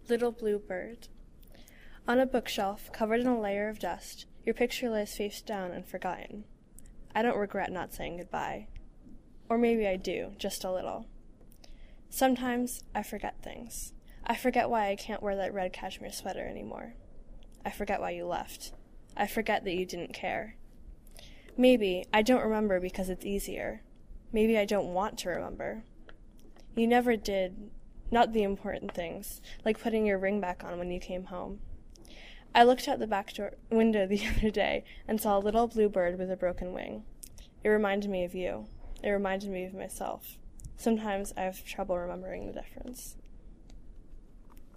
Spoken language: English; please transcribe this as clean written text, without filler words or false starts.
Little Blue Bird. On a bookshelf, covered in a layer of dust, your picture lies face down and forgotten. I don't regret not saying goodbye. Or maybe I do, just a little. Sometimes I forget things. I forget why I can't wear that red cashmere sweater anymore. I forget why you left. I forget that you didn't care. Maybe I don't remember because it's easier. Maybe I don't want to remember. You never did, not the important things, like putting your ring back on when you came home. I looked out the back window the other day and saw a little blue bird with a broken wing. It reminded me of you. It reminded me of myself. Sometimes I have trouble remembering the difference.